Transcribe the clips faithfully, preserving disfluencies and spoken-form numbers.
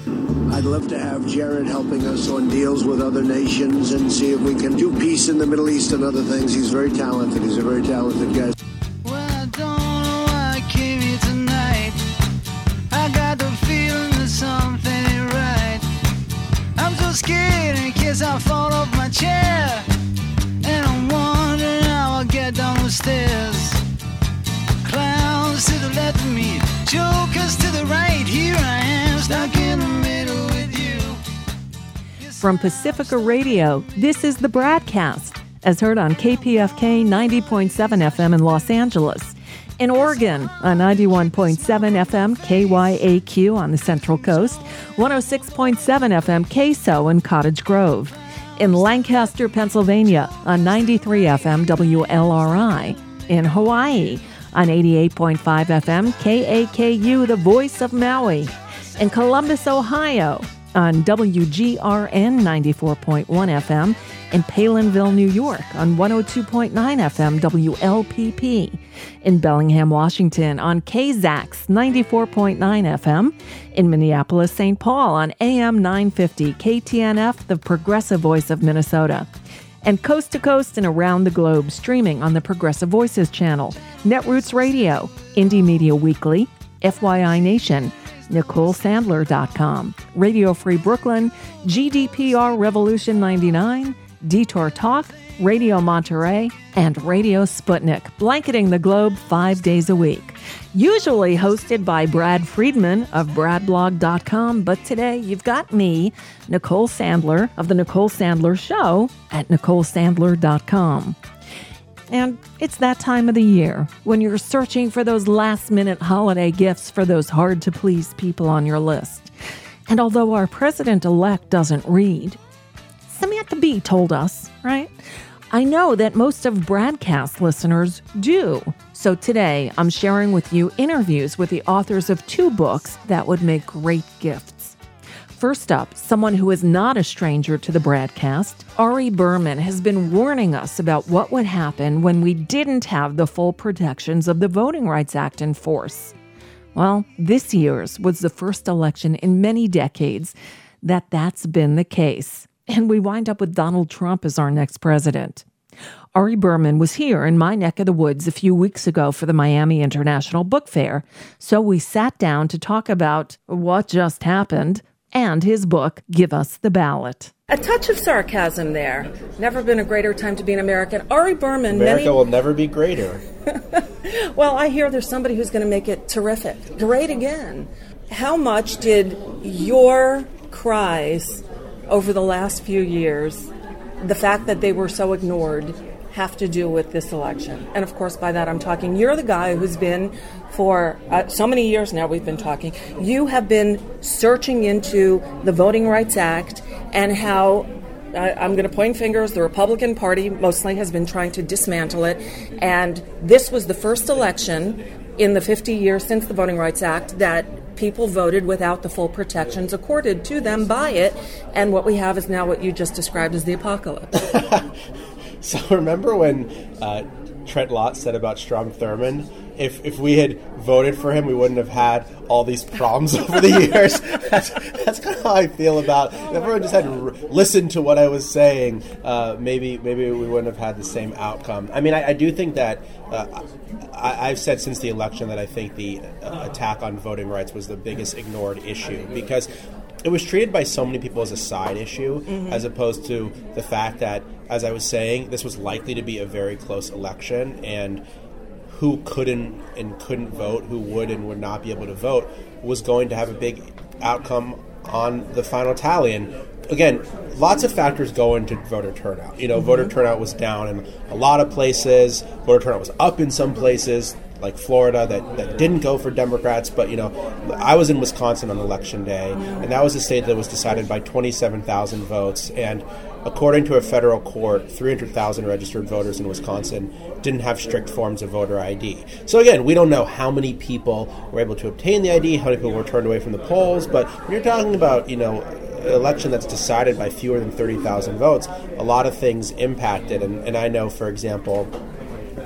I'd love to have Jared helping us on deals with other nations and see if we can do peace in the Middle East and other things. He's very talented. He's a very talented guy. Well, I don't know why I came here tonight. I got the feeling that something ain't right. I'm so scared in case I fall off my chair. And I'm wondering how I'll get down the stairs. Clowns to the left of me, jokers to the right. Here I am, stuck in the middle with you. From Pacifica Radio, this is the Bradcast, as heard on K P F K ninety point seven F M in Los Angeles. In Oregon, on ninety-one point seven F M K Y A Q on the Central Coast, one oh six point seven F M K S O in Cottage Grove. In Lancaster, Pennsylvania, on ninety-three F M W L R I. In Hawaii, on eighty-eight point five F M K A K U, the voice of Maui. In Columbus, Ohio, on W G R N ninety-four point one F M. In Palinville, New York, on one oh two point nine F M W L P P. In Bellingham, Washington, on K Z A X ninety-four point nine F M. In Minneapolis, Saint Paul, on A M nine fifty K T N F, the progressive voice of Minnesota. And coast to coast and around the globe, streaming on the Progressive Voices channel, Netroots Radio, Indie Media Weekly, F Y I Nation, Nicole Sandler dot com, Radio Free Brooklyn, G D P R Revolution ninety-nine, Detour Talk, Radio Monterey, and Radio Sputnik, blanketing the globe five days a week. Usually hosted by Brad Friedman of brad blog dot com, but today you've got me, Nicole Sandler, of The Nicole Sandler Show at Nicole Sandler dot com. And it's that time of the year when you're searching for those last-minute holiday gifts for those hard-to-please people on your list. And although our president-elect doesn't read, Samantha Bee told us, right? I know that most of Bradcast listeners do. So today, I'm sharing with you interviews with the authors of two books that would make great gifts. First up, someone who is not a stranger to the Bradcast, Ari Berman has been warning us about what would happen when we didn't have the full protections of the Voting Rights Act in force. Well, this year's was the first election in many decades that that's been the case. And we wind up with Donald Trump as our next president. Ari Berman was here in my neck of the woods a few weeks ago for the Miami International Book Fair, so we sat down to talk about what just happened and his book, Give Us the Ballot. A touch of sarcasm there. Never been a greater time to be an American. Ari Berman... America many... will never be greater. Well, I hear there's somebody who's going to make it terrific. Great again. How much did your cries over the last few years, the fact that they were so ignored, have to do with this election? And of course, by that I'm talking, you're the guy who's been, for uh, so many years now we've been talking, you have been searching into the Voting Rights Act and how, uh, I'm going to point fingers, the Republican Party mostly has been trying to dismantle it. And this was the first election in the fifty years since the Voting Rights Act that people voted without the full protections accorded to them by it, and what we have is now what you just described as the apocalypse. So remember when uh, Trent Lott said about Strom Thurmond, if if we had voted for him, we wouldn't have had all these problems over the years. That's, that's kind of how I feel about it. If everyone just had to r- listen to what I was saying, uh, maybe maybe we wouldn't have had the same outcome. I mean, I, I do think that uh, I, I've said since the election that I think the uh, attack on voting rights was the biggest ignored issue, because it was treated by so many people as a side issue, mm-hmm. as opposed to the fact that, as I was saying, this was likely to be a very close election, and who couldn't and couldn't vote, who would and would not be able to vote, was going to have a big outcome on the final tally. And again, lots of factors go into voter turnout. You know, mm-hmm. voter turnout was down in a lot of places. Voter turnout was up in some places, like Florida, that, that didn't go for Democrats. But, you know, I was in Wisconsin on Election Day, and that was a state that was decided by twenty-seven thousand votes. And according to a federal court, three hundred thousand registered voters in Wisconsin didn't have strict forms of voter I D. So again, we don't know how many people were able to obtain the I D, how many people were turned away from the polls. But when you're talking about, you know, an election that's decided by fewer than thirty thousand votes, a lot of things impacted. And, and I know, for example,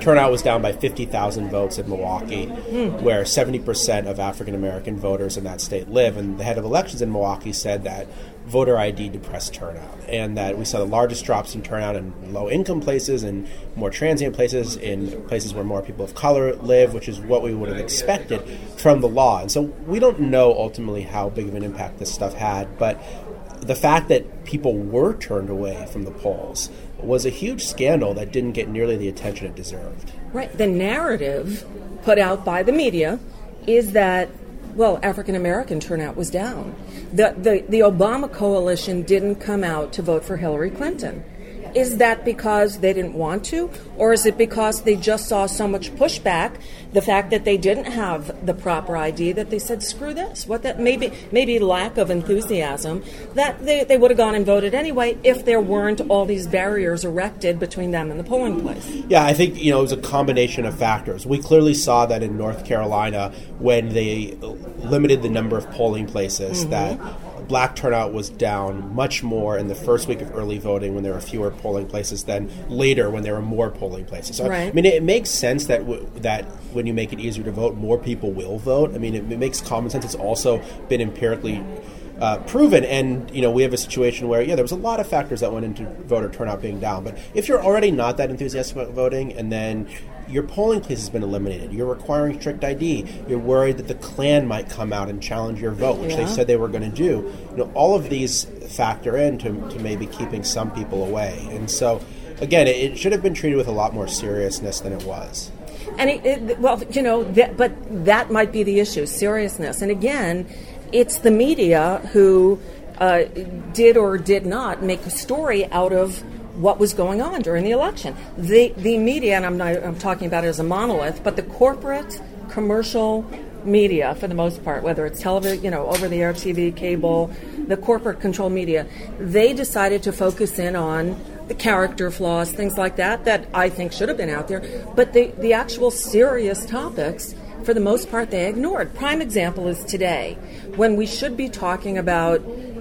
turnout was down by fifty thousand votes in Milwaukee, mm. where seventy percent of African-American voters in that state live. And the head of elections in Milwaukee said that voter I D depressed turnout, and that we saw the largest drops in turnout in low-income places and more transient places, in places where more people of color live, which is what we would have expected from the law. And so we don't know ultimately how big of an impact this stuff had, but the fact that people were turned away from the polls was a huge scandal that didn't get nearly the attention it deserved. Right. The narrative put out by the media is that, well, African-American turnout was down. The, the the Obama coalition didn't come out to vote for Hillary Clinton. Is that because they didn't want to? Or is it because they just saw so much pushback, the fact that they didn't have the proper I D, that they said, screw this? What that maybe maybe lack of enthusiasm, that they, they would have gone and voted anyway if there weren't all these barriers erected between them and the polling place. Yeah, I think, you know, it was a combination of factors. We clearly saw that in North Carolina when they limited the number of polling places, mm-hmm. that black turnout was down much more in the first week of early voting when there were fewer polling places than later when there were more polling places. So, right. I mean, it, it makes sense that w- that when you make it easier to vote, more people will vote. I mean, it, it makes common sense. It's also been empirically uh, proven. And, you know, we have a situation where, yeah, there was a lot of factors that went into voter turnout being down. But if you're already not that enthusiastic about voting, and then your polling place has been eliminated, you're requiring strict I D, you're worried that the Klan might come out and challenge your vote, which yeah. they said they were going to do. You know, all of these factor into to maybe keeping some people away. And so, again, it, it should have been treated with a lot more seriousness than it was. And, it, it, well, you know, that, but that might be the issue, seriousness. And again, it's the media who uh, did or did not make a story out of what was going on during the election. The the media, and I'm not I'm talking about it as a monolith, but the corporate commercial media, for the most part, whether it's television, you know, over-the-air T V, cable, the corporate control media, they decided to focus in on the character flaws, things like that, that I think should have been out there. But the, the actual serious topics, for the most part, they ignored. Prime example is today, when we should be talking about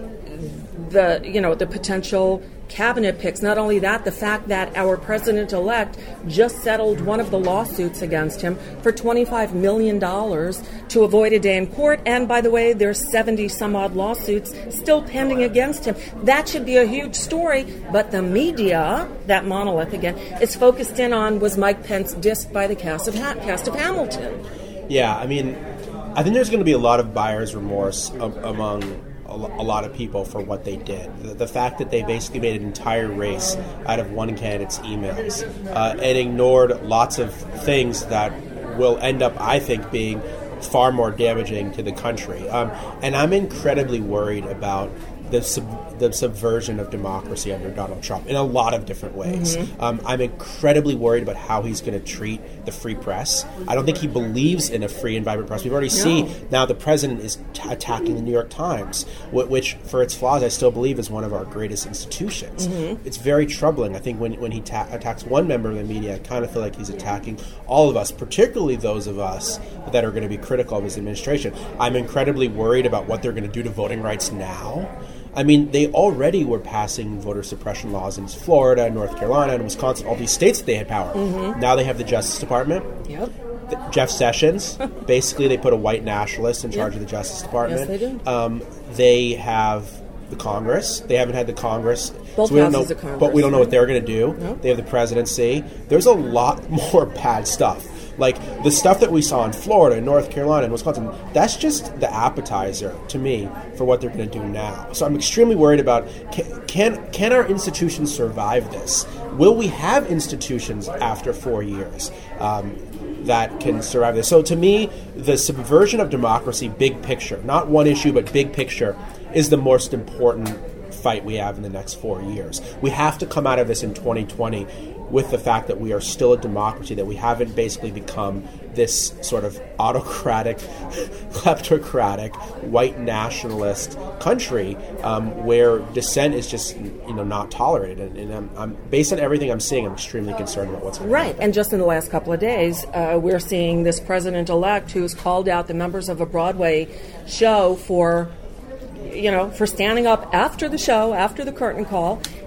the, you know, the potential cabinet picks. Not only that, the fact that our president-elect just settled one of the lawsuits against him for twenty-five million dollars to avoid a day in court. And by the way, there's seventy some odd lawsuits still pending against him. That should be a huge story. But the media, that monolith again, is focused in on, was Mike Pence dissed by the cast of, ha- cast of Hamilton? Yeah, I mean, I think there's going to be a lot of buyer's remorse a- among a lot of people for what they did. The, the fact that they basically made an entire race out of one candidate's emails uh, and ignored lots of things that will end up, I think, being far more damaging to the country. Um, and I'm incredibly worried about the, sub- the subversion of democracy under Donald Trump in a lot of different ways. Mm-hmm. Um, I'm incredibly worried about how he's going to treat the free press. I don't think he believes in a free and vibrant press. We've already no. seen now the president is t- attacking the New York Times, wh- which, for its flaws, I still believe is one of our greatest institutions. Mm-hmm. It's very troubling. I think when, when he ta- attacks one member of the media, I kind of feel like he's attacking all of us, particularly those of us that are going to be critical of his administration. I'm incredibly worried about what they're going to do to voting rights now. I mean, they already were passing voter suppression laws in Florida, North Carolina, and Wisconsin, all these states that they had power. Mm-hmm. Now they have the Justice Department. Yep. The, Jeff Sessions. Basically, they put a white nationalist in charge yep. of the Justice Department. Yes, they do. Um, they have the Congress. They haven't had the Congress. Both so we don't houses know, of Congress. But we don't know what they're going to do. Nope. They have the presidency. There's a lot more bad stuff. Like, the stuff that we saw in Florida, North Carolina, and Wisconsin, that's just the appetizer, to me, for what they're going to do now. So I'm extremely worried about, can, can can our institutions survive this? Will we have institutions after four years um, that can survive this? So to me, the subversion of democracy, big picture, not one issue, but big picture, is the most important fight we have in the next four years. We have to come out of this in twenty twenty with the fact that we are still a democracy, that we haven't basically become this sort of autocratic, kleptocratic, white nationalist country um, where dissent is just, you know, not tolerated. And, and I'm, I'm based on everything I'm seeing, I'm extremely concerned about what's going to happen. Right, and just in the last couple of days, uh, we're seeing this president-elect who's called out the members of a Broadway show for, you know, for standing up after the show, after the curtain call,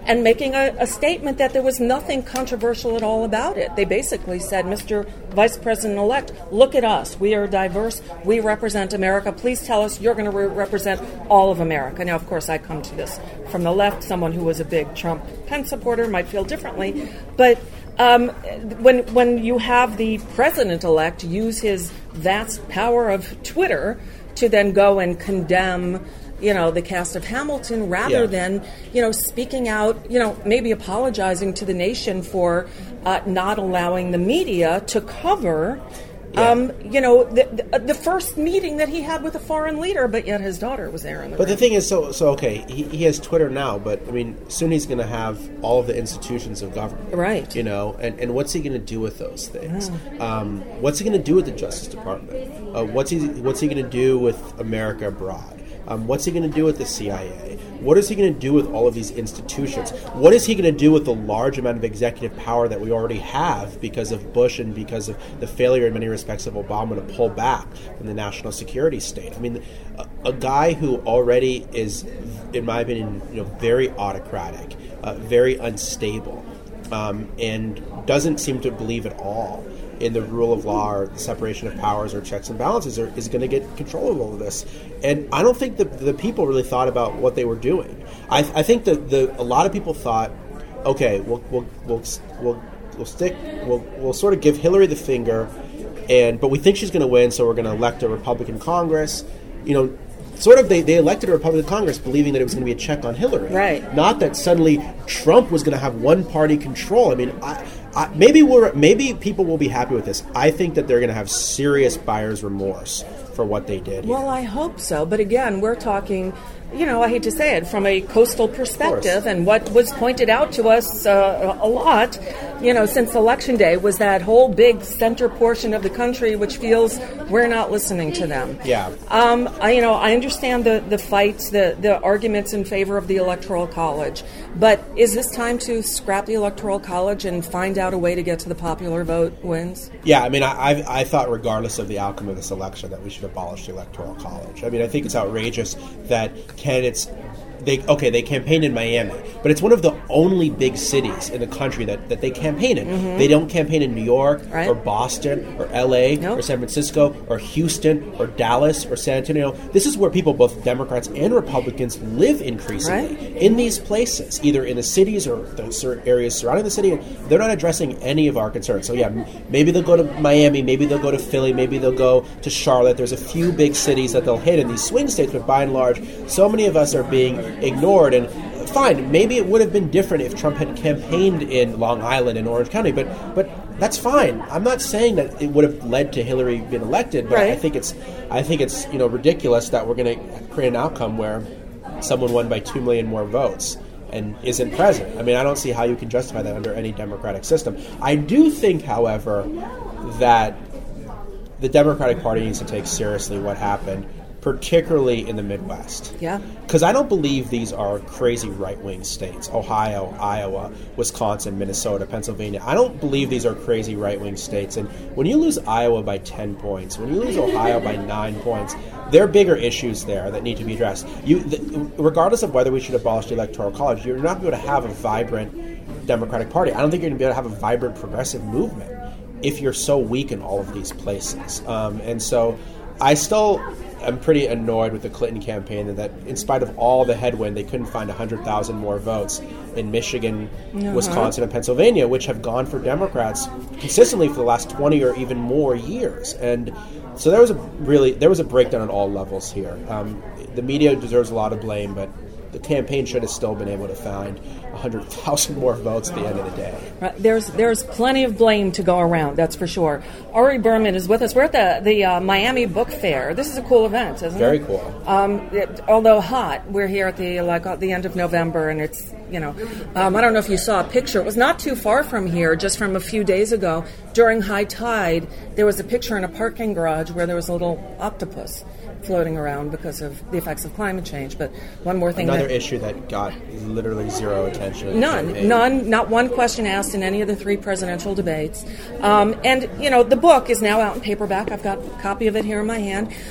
and making a, a statement that there was nothing controversial at all about it. They basically said, Mister Vice President-elect, look at us. We are diverse. We represent America. Please tell us you're going to re- represent all of America. Now, of course, I come to this from the left. Someone who was a big Trump Pence supporter might feel differently. But um, when when you have the President-elect use his vast power of Twitter to then go and condemn, you know, the cast of Hamilton, rather yeah. than, you know, speaking out, you know, maybe apologizing to the nation for uh, not allowing the media to cover, yeah. um, you know, the, the the first meeting that he had with a foreign leader, but yet his daughter was there in the But room. the thing is, so so okay, he, he has Twitter now, but I mean, soon he's going to have all of the institutions of government, right? You know, and, and what's he going to do with those things? Yeah. Um, what's he going to do with the Justice Department? Uh, what's he what's he going to do with America Abroad? Um, what's he going to do with the C I A? What is he going to do with all of these institutions? What is he going to do with the large amount of executive power that we already have because of Bush and because of the failure in many respects of Obama to pull back from the national security state? I mean, a, a guy who already is, in my opinion, you know, very autocratic, uh, very unstable, um, and doesn't seem to believe at all in the rule of law or the separation of powers or checks and balances are, is going to get control of all of this. And I don't think the, the people really thought about what they were doing. I, I think that the, a lot of people thought, okay, we'll we'll we'll we'll, we'll stick, we'll we'll sort of give Hillary the finger, and but we think she's going to win, so we're going to elect a Republican Congress. You know, sort of they, they elected a Republican Congress believing that it was going to be a check on Hillary. Right. Not that suddenly Trump was going to have one-party control. I mean, I, I, maybe we're maybe people will be happy with this. I think that they're going to have serious buyer's remorse for what they did here. Well, I hope so. But again, we're talking, you know, I hate to say it, from a coastal perspective. And what was pointed out to us uh, a lot, you know, since Election Day was that whole big center portion of the country which feels we're not listening to them. Yeah. Um, I, you know, I understand the, the fights, the, the arguments in favor of the Electoral College. But is this time to scrap the Electoral College and find out a way to get to the popular vote wins? Yeah, I mean, I, I, I thought regardless of the outcome of this election that we should abolish the Electoral College. I mean, I think it's outrageous that candidates, they okay, they campaigned in Miami, but it's one of the only big cities in the country that, that they campaign in. Mm-hmm. They don't campaign in New York right. or Boston or L A nope. or San Francisco or Houston or Dallas or San Antonio. This is where people, both Democrats and Republicans, live increasingly, right. in these places, either in the cities or the areas surrounding the city. They're not addressing any of our concerns. So yeah, maybe they'll go to Miami, maybe they'll go to Philly, maybe they'll go to Charlotte. There's a few big cities that they'll hit in these swing states, but by and large, so many of us are being ignored. And fine, maybe it would have been different if Trump had campaigned in Long Island and Orange County, but but that's fine. I'm not saying that it would have led to Hillary being elected, but right. I think it's I think it's you know ridiculous that we're going to create an outcome where someone won by two million more votes and isn't present. I mean, I don't see how you can justify that under any democratic system. I do think, however, that the Democratic Party needs to take seriously what happened, particularly in the Midwest. Yeah. Because I don't believe these are crazy right-wing states. Ohio, Iowa, Wisconsin, Minnesota, Pennsylvania. I don't believe these are crazy right-wing states. And when you lose Iowa by ten points, when you lose Ohio by nine points, there are bigger issues there that need to be addressed. You, the, regardless of whether we should abolish the Electoral College, you're not going to have a vibrant Democratic Party. I don't think you're going to be able to have a vibrant progressive movement if you're so weak in all of these places. Um, and so I still... I'm pretty annoyed with the Clinton campaign and that in spite of all the headwind, they couldn't find one hundred thousand more votes in Michigan, uh-huh. Wisconsin, and Pennsylvania, which have gone for Democrats consistently for the last twenty or even more years. And so there was a really there was a breakdown on all levels here. Um, the media deserves a lot of blame, but the campaign should have still been able to find one hundred thousand more votes at the end of the day. Right. There's there's plenty of blame to go around, that's for sure. Ari Berman is with us. We're at the, the uh, Miami Book Fair. This is a cool event, isn't Very it? Very cool. Um, it, although hot, we're here at the like at the end of November, and it's, you know, um, I don't know if you saw a picture. It was not too far from here, just from a few days ago. During high tide, there was a picture in a parking garage where there was a little octopus floating around because of the effects of climate change. But one more thing. Another that, issue that got literally zero attention. None. None. Not one question asked in any of the three presidential debates. Um, and, you know, the book is now out in paperback. I've got a copy of it here in my hand.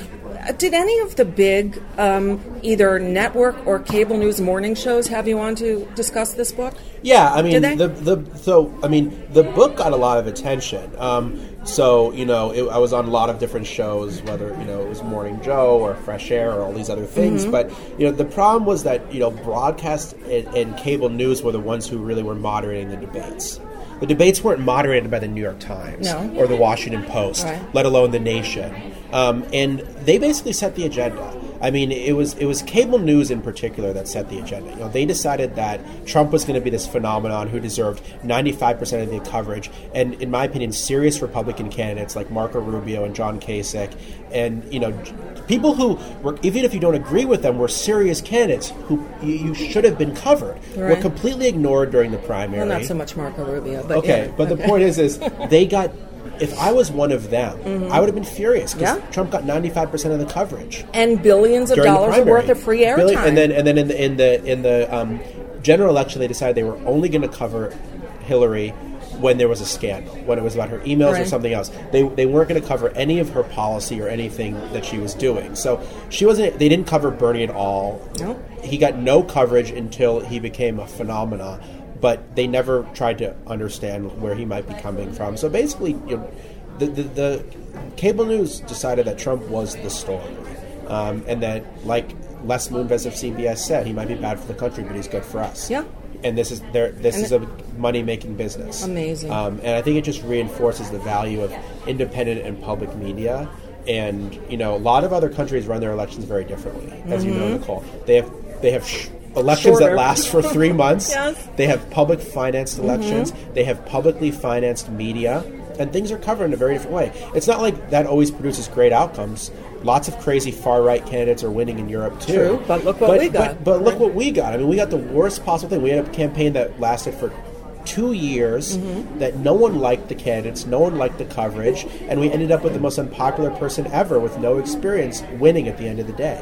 did any of the big um, either network or cable news morning shows have you on to discuss this book? Yeah, I mean, Did they? the the so I mean, the book got a lot of attention. Um, so you know, it, I was on a lot of different shows, whether you know it was Morning Joe or Fresh Air or all these other things. Mm-hmm. But you know, the problem was that you know, broadcast and, and cable news were the ones who really were moderating the debates. The debates weren't moderated by the New York Times No. or the Washington Post, Right. let alone The Nation. Um, and they basically set the agenda. I mean, it was it was cable news in particular that set the agenda. You know, they decided that Trump was going to be this phenomenon who deserved ninety-five percent of the coverage. And in my opinion, serious Republican candidates like Marco Rubio and John Kasich, and you know, people who were, even if you don't agree with them, were serious candidates who you, you should have been covered. Were Right. completely ignored during the primary. Well, not so much Marco Rubio, but Okay, yeah. but okay. the point is, is they got. If I was one of them, I would have been furious because Yeah. Trump got ninety-five percent of the coverage And billions of during the dollars primary. worth of free airtime. Billion- and then, and then in the in the in the um, general election, they decided they were only going to cover Hillary when there was a scandal, when it was about her emails or Right. something else. They they weren't going to cover any of her policy or anything that she was doing. So she wasn't. They didn't cover Bernie at all. No. He got no coverage until he became a phenomena. But they never tried to understand where he might be coming from. So basically, you know, the, the the cable news decided that Trump was the story, um, and that, like Les Moonves of C B S said, he might be bad for the country, but he's good for us. Yeah. And this is there. This And is a money-making business. Amazing. Um, and I think it just reinforces the value of independent and public media. And you know, a lot of other countries run their elections very differently, as you know, Nicole. They have they have. Sh- Elections Shorter. that last for three months. Yes. They have public financed elections. They have publicly financed media. And things are covered in a very different way. It's not like that always produces great outcomes. Lots of crazy far-right candidates are winning in Europe, too. True, but look what we got. But, but look what we got. I mean, we got the worst possible thing. We had a campaign that lasted for two years Mm-hmm. that no one liked the candidates, no one liked the coverage, and we ended up with the most unpopular person ever with no experience winning at the end of the day.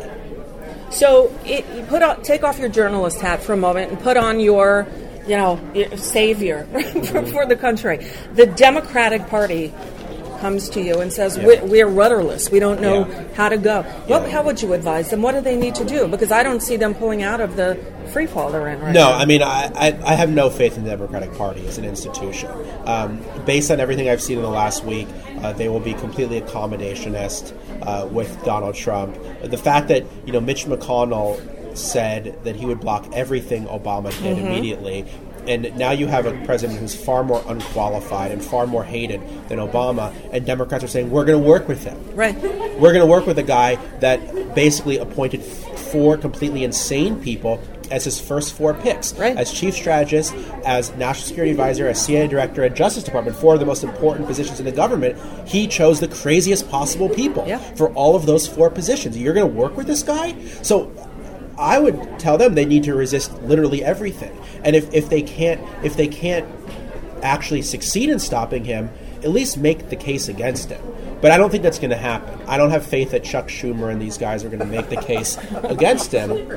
So it, you put on, take off your journalist hat for a moment and put on your, you know, your savior for, for the country. The Democratic Party comes to you and says, Yeah. we, we're rudderless. We don't know Yeah. how to go. Well, Yeah. how would you advise them? What do they need to do? Because I don't see them pulling out of the free fall they're in right No, now. I mean, I, I, I have no faith in the Democratic Party as an institution. Um, based on everything I've seen in the last week, uh, they will be completely accommodationist uh, with Donald Trump. The fact that, you know, Mitch McConnell said that he would block everything Obama did Mm-hmm. immediately. And now you have a president who's far more unqualified and far more hated than Obama, and Democrats are saying, we're going to work with him. Right. We're going to work with a guy that basically appointed f- four completely insane people as his first four picks. Right. As chief strategist, as national security advisor, as C I A director, and Justice Department, four of the most important positions in the government, he chose the craziest possible people Yeah. for all of those four positions. You're going to work with this guy? So I would tell them they need to resist literally everything. And if, if they can't if they can't actually succeed in stopping him, at least make the case against him. But I don't think that's going to happen. I don't have faith that Chuck Schumer and these guys are going to make the case against him.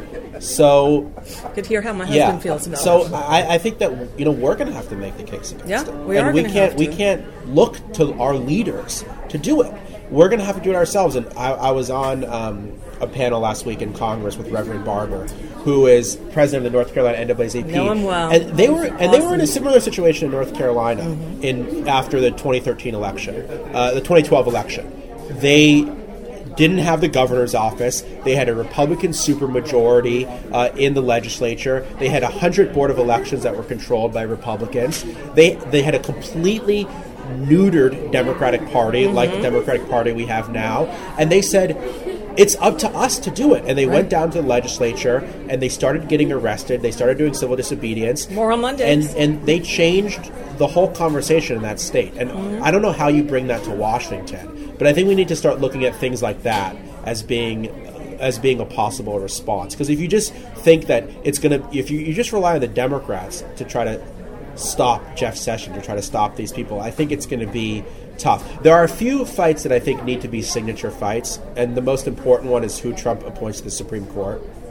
So I could hear how my husband yeah, feels about so it. I, I think that you know we're going to have to make the case against Yeah, him. we and are we gonna can't have we to. can't look to our leaders to do it. We're going to have to do it ourselves. And I, I was on um, a panel last week in Congress with Reverend Barber, who is president of the North Carolina N double A C P. Know him well. And they were and they were in a Awesome. similar situation in North Carolina Mm-hmm. in after the twenty thirteen election, uh, the twenty twelve election. They didn't have the governor's office. They had a Republican supermajority uh, in the legislature. They had one hundred board of elections that were controlled by Republicans. They they had a completely neutered Democratic Party, Mm-hmm. like the Democratic Party we have now. And they said, it's up to us to do it. And they went down to the legislature, and they started getting arrested. They started doing civil disobedience. More on Mondays. And, and they changed the whole conversation in that state. And Mm-hmm. I don't know how you bring that to Washington, but I think we need to start looking at things like that as being as being a possible response. Because if you just think that it's going to, if you, you just rely on the Democrats to try to stop Jeff Sessions or try to stop these people, I think it's going to be tough. There are a few fights that I think need to be signature fights, and the most important one is who Trump appoints to the Supreme Court.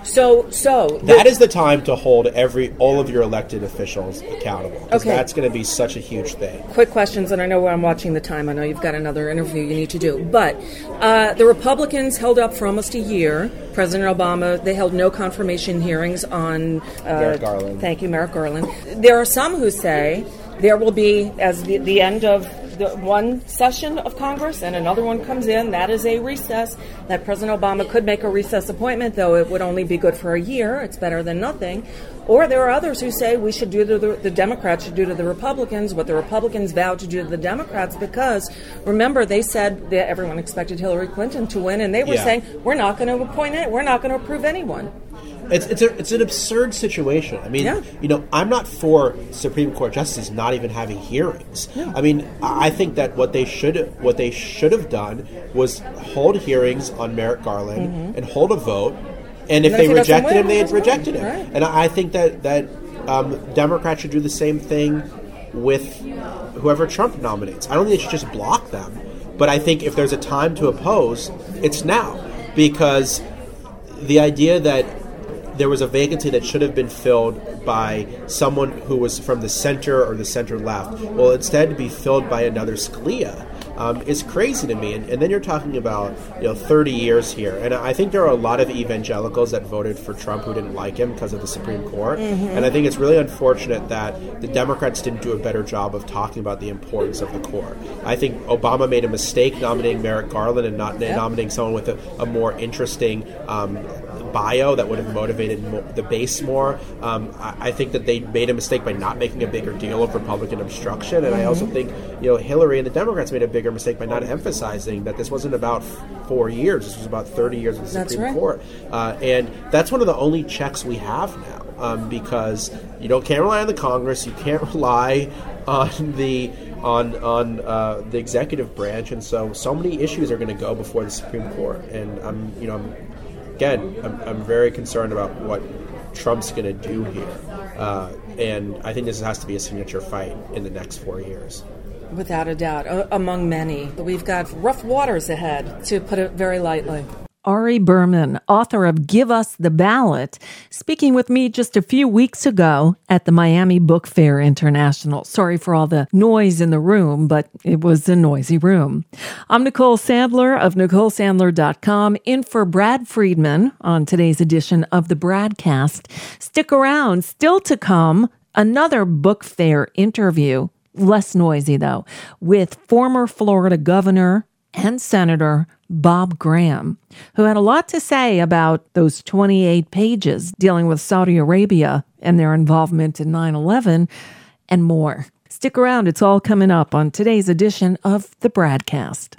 So, so that is the time to hold every all of your elected officials accountable. Because okay. that's going to be such a huge thing. Quick questions, and I know I'm watching the time. I know you've got another interview you need to do. But uh, the Republicans held up for almost a year. President Obama, they held no confirmation hearings on... Uh, Merrick Garland. Thank you, Merrick Garland. There are some who say there will be, as the, the end of the one session of Congress and another one comes in, that is a recess, that President Obama could make a recess appointment, though it would only be good for a year. It's better than nothing. Or there are others who say we should do to the, the Democrats should do to the Republicans what the Republicans vowed to do to the Democrats, because, remember, they said that everyone expected Hillary Clinton to win, and they were yeah. saying, we're not going to appoint it, we're not going to approve anyone. It's it's a, it's an absurd situation. I mean, yeah. you know, I'm not for Supreme Court justices not even having hearings. Yeah. I mean, I think that what they should what they should have done was hold hearings on Merrick Garland mm-hmm. and hold a vote. And if and they rejected him, they had rejected him. Right. And I think that that um, Democrats should do the same thing with whoever Trump nominates. I don't think they should just block them. But I think if there's a time to oppose, it's now, because the idea that there was a vacancy that should have been filled by someone who was from the center or the center left, well, instead to be filled by another Scalia, um, is crazy to me. And, and then you're talking about, you know, thirty years here. And I think there are a lot of evangelicals that voted for Trump who didn't like him because of the Supreme Court. Mm-hmm. And I think it's really unfortunate that the Democrats didn't do a better job of talking about the importance of the court. I think Obama made a mistake nominating Merrick Garland and not yep. nominating someone with a, a more interesting um, bio that would have motivated mo- the base more. Um, I, I think that they made a mistake by not making a bigger deal of Republican obstruction, and mm-hmm. I also think, you know, Hillary and the Democrats made a bigger mistake by not emphasizing that this wasn't about f- four years. This was about thirty years of the that's Supreme right. Court, uh, and that's one of the only checks we have now, um, because you don't can't rely on the Congress, you can't rely on the on on uh, the executive branch, and so so many issues are going to go before the Supreme Court, and I'm you know. I'm, Again, I'm, I'm very concerned about what Trump's going to do here. Uh, and I think this has to be a signature fight in the next four years. Without a doubt, uh, among many. We've got rough waters ahead, to put it very lightly. Ari Berman, author of Give Us the Ballot, speaking with me just a few weeks ago at the Miami Book Fair International. Sorry for all the noise in the room, but it was a noisy room. I'm Nicole Sandler of Nicole Sandler dot com, in for Brad Friedman on today's edition of the Bradcast. Stick around, still to come, another book fair interview, less noisy though, with former Florida Governor and Senator Bob Graham, who had a lot to say about those twenty-eight pages dealing with Saudi Arabia and their involvement in nine eleven and more. Stick around. It's all coming up on today's edition of the Bradcast.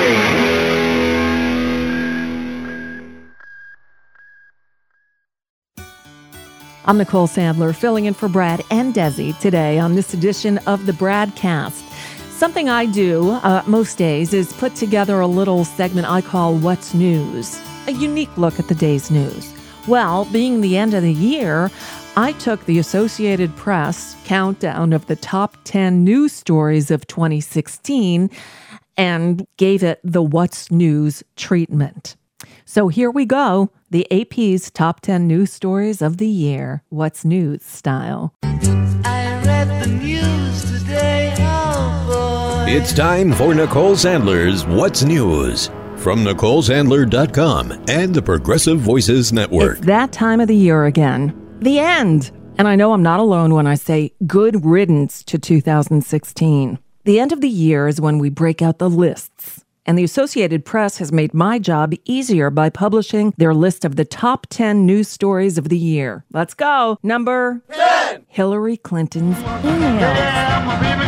I'm Nicole Sandler, filling in for Brad and Desi today on this edition of the Bradcast. Something I do uh, most days is put together a little segment I call What's News, a unique look at the day's news. Well, being the end of the year, I took the Associated Press countdown of the top ten news stories of twenty sixteen and gave it the What's News treatment. So here we go, the A P's top ten news stories of the year, What's News style. I read the news today, oh boy. It's time for Nicole Sandler's What's News from Nicole Sandler dot com and the Progressive Voices Network. It's that time of the year again. The end. And I know I'm not alone when I say good riddance to two thousand sixteen. The end of the year is when we break out the lists. And the Associated Press has made my job easier by publishing their list of the top ten news stories of the year. Let's go. Number ten. Hillary Clinton's emails.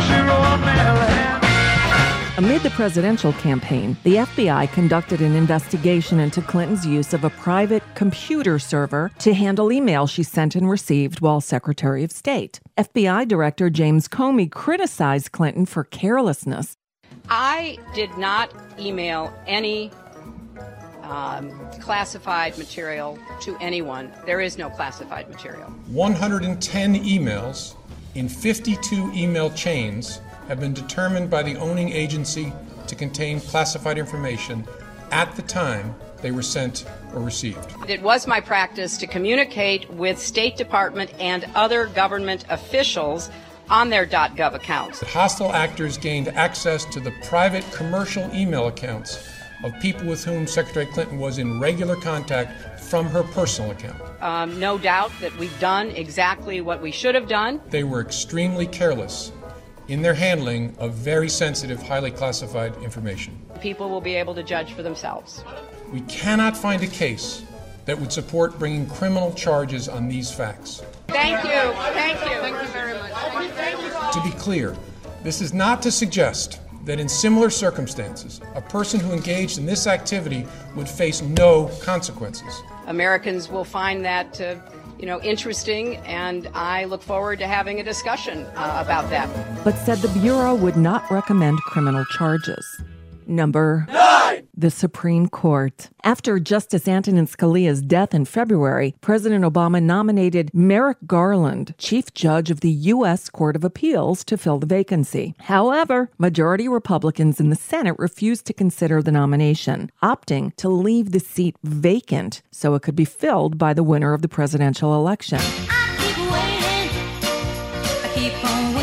Amid the presidential campaign, the F B I conducted an investigation into Clinton's use of a private computer server to handle emails she sent and received while Secretary of State. F B I Director James Comey criticized Clinton for carelessness. I did not email any um, classified material to anyone. There is no classified material. one hundred ten emails in fifty-two email chains have been determined by the owning agency to contain classified information at the time they were sent or received. It was my practice to communicate with State Department and other government officials on their .gov accounts. The hostile actors gained access to the private commercial email accounts of people with whom Secretary Clinton was in regular contact from her personal account. Um, no doubt that we've done exactly what we should have done. They were extremely careless in their handling of very sensitive, highly classified information. People will be able to judge for themselves. We cannot find a case that would support bringing criminal charges on these facts. Thank you. Thank you. Thank you very much. To be clear, this is not to suggest that in similar circumstances, a person who engaged in this activity would face no consequences. Americans will find that, uh, you know, interesting, and I look forward to having a discussion uh, about that. But said the Bureau would not recommend criminal charges. Number nine. The Supreme Court. After Justice Antonin Scalia's death in February, President Obama nominated Merrick Garland, Chief Judge of the U S Court of Appeals, to fill the vacancy. However, majority Republicans in the Senate refused to consider the nomination, opting to leave the seat vacant so it could be filled by the winner of the presidential election. I keep waiting, I keep on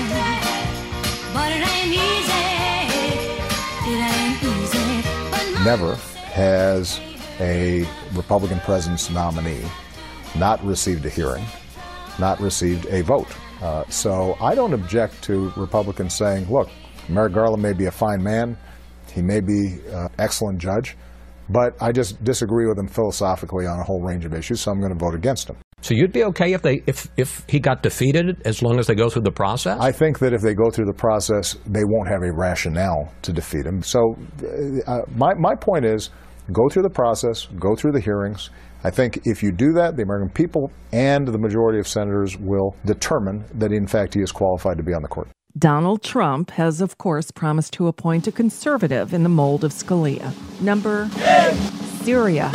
waiting, but it ain't easy, it ain't easy. But Never has a Republican president's nominee not received a hearing, not received a vote. Uh, so I don't object to Republicans saying, look, Merrick Garland may be a fine man, he may be an excellent judge, but I just disagree with him philosophically on a whole range of issues, so I'm going to vote against him. So you'd be okay if they if if he got defeated as long as they go through the process? I think that if they go through the process, they won't have a rationale to defeat him. So uh, my my point is, go through the process, go through the hearings. I think if you do that, the American people and the majority of senators will determine that, in fact, he is qualified to be on the court. Donald Trump has, of course, promised to appoint a conservative in the mold of Scalia. Number eight. Syria.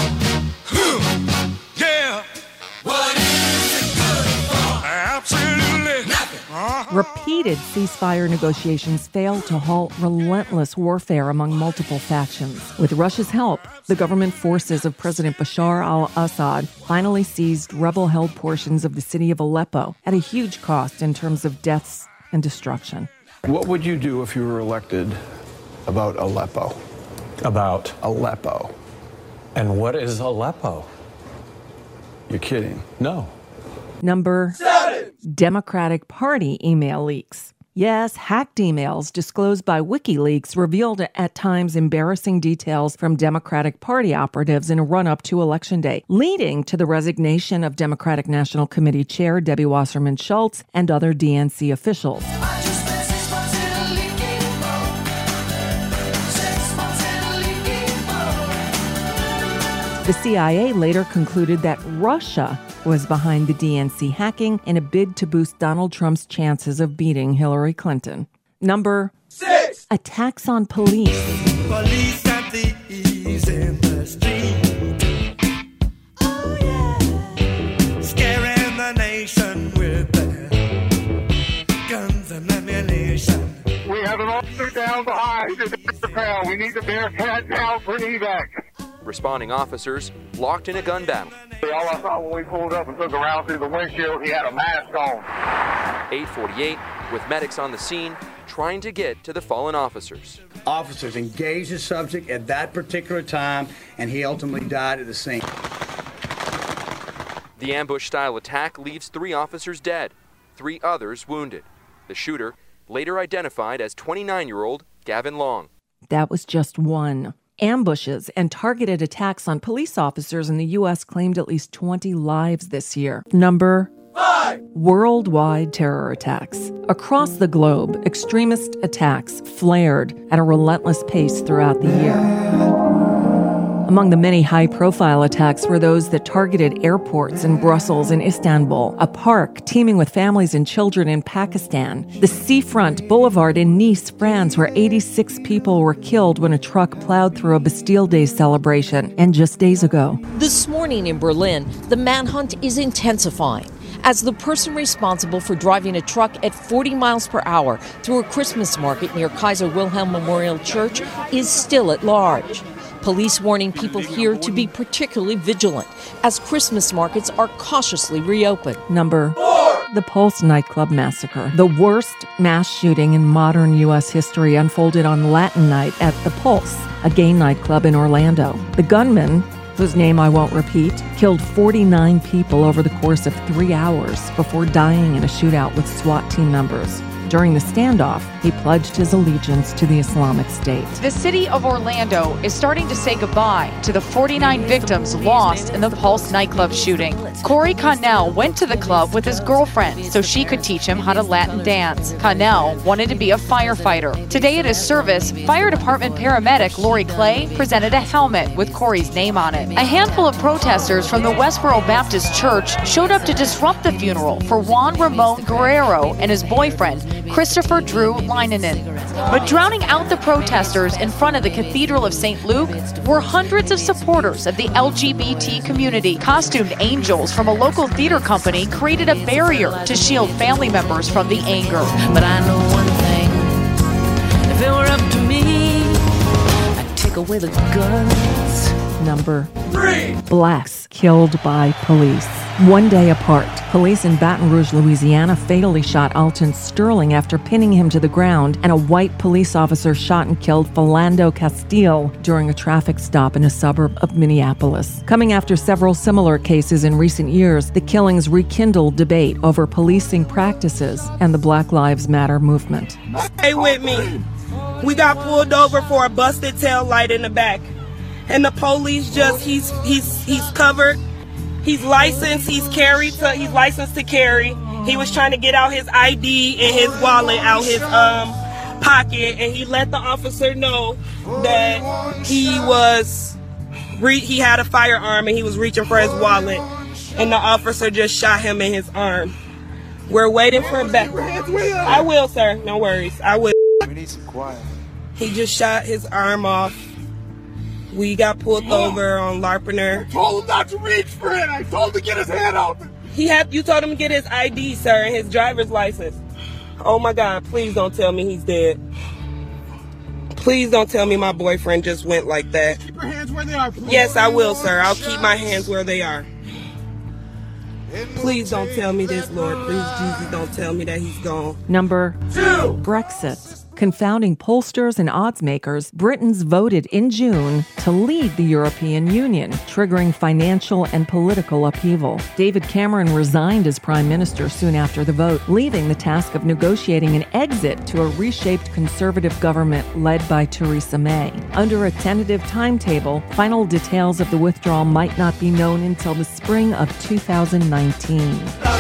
yeah, what is it good for? Absolutely nothing. Uh-huh. Repeated ceasefire negotiations failed to halt relentless warfare among multiple factions. With Russia's help, the government forces of President Bashar al-Assad finally seized rebel-held portions of the city of Aleppo at a huge cost in terms of deaths and destruction. What would you do if you were elected about Aleppo? About? Aleppo. And what is Aleppo? You're kidding. No. Number seven. Democratic Party email leaks. Yes, hacked emails disclosed by WikiLeaks revealed at times embarrassing details from Democratic Party operatives in a run-up to Election Day, leading to the resignation of Democratic National Committee Chair Debbie Wasserman Schultz and other D N C officials. The C I A later concluded that Russia was behind the D N C hacking in a bid to boost Donald Trump's chances of beating Hillary Clinton. Number six. Attacks on police. Police and thieves in the street. Oh, yeah. Scaring the nation with their guns and ammunition. We have an officer down behind the crowd. We need the Bearcat now for evac. Responding officers locked in a gun battle. All I saw when we pulled up and took around through the windshield, he had a mask on. eight forty-eight, with medics on the scene, trying to get to the fallen officers. Officers engaged the subject at that particular time, and he ultimately died at the scene. The ambush-style attack leaves three officers dead, three others wounded. The shooter, later identified as twenty-nine-year-old Gavin Long. That was just one. Ambushes and targeted attacks on police officers in the U S claimed at least twenty lives this year. Number five. Worldwide terror attacks. Across the globe, extremist attacks flared at a relentless pace throughout the year. Among the many high-profile attacks were those that targeted airports in Brussels and Istanbul, a park teeming with families and children in Pakistan, the Seafront Boulevard in Nice, France, where eighty-six people were killed when a truck plowed through a Bastille Day celebration, and just days ago. This morning in Berlin, the manhunt is intensifying as the person responsible for driving a truck at forty miles per hour through a Christmas market near Kaiser Wilhelm Memorial Church is still at large. Police warning people here to be particularly vigilant as Christmas markets are cautiously reopened. Number four. The Pulse nightclub massacre. The worst mass shooting in modern U S history unfolded on Latin night at the Pulse, a gay nightclub in Orlando. The gunman, whose name I won't repeat, killed forty-nine people over the course of three hours before dying in a shootout with SWAT team members. During the standoff, he pledged his allegiance to the Islamic State. The city of Orlando is starting to say goodbye to the forty-nine victims lost in the Pulse nightclub shooting. Corey Connell went to the club with his girlfriend so she could teach him how to Latin dance. Connell wanted to be a firefighter. Today at his service, fire department paramedic Lori Clay presented a helmet with Corey's name on it. A handful of protesters from the Westboro Baptist Church showed up to disrupt the funeral for Juan Ramon Guerrero and his boyfriend, Christopher Drew Leinanen. But drowning out the protesters in front of the Cathedral of Saint Luke were hundreds of supporters of the L G B T community. Costumed angels from a local theater company created a barrier to shield family members from the anger. But I know one thing, if it were up to me, I'd take away the guns. Number three. Blacks killed by police. One day apart, police in Baton Rouge, Louisiana fatally shot Alton Sterling after pinning him to the ground, and a white police officer shot and killed Philando Castile during a traffic stop in a suburb of Minneapolis. Coming after several similar cases in recent years, the killings rekindled debate over policing practices and the Black Lives Matter movement. Stay with me. We got pulled over for a busted tail light in the back. And the police just, he's he's he's covered. He's licensed, he's carried, to, he's licensed to carry. He was trying to get out his I D and his wallet out his um pocket, and he let the officer know that he was, re- he had a firearm and he was reaching for his wallet, and the officer just shot him in his arm. We're waiting for him back. I will, sir, no worries, I will. We need some quiet. He just shot his arm off. We got pulled over on Larpener. I told him not to reach for it. I told him to get his hand out. He had. You told him to get his I D, sir, and his driver's license. Oh my God! Please don't tell me he's dead. Please don't tell me my boyfriend just went like that. Keep your hands where they are. Please. Yes, I will, sir. I'll keep my hands where they are. Please don't tell me this, Lord. Please, Jesus, don't tell me that he's gone. Number two. Brexit. Confounding pollsters and odds makers, Britons voted in June to leave the European Union, triggering financial and political upheaval. David Cameron resigned as prime minister soon after the vote, leaving the task of negotiating an exit to a reshaped conservative government led by Theresa May. Under a tentative timetable, final details of the withdrawal might not be known until the spring of two thousand nineteen.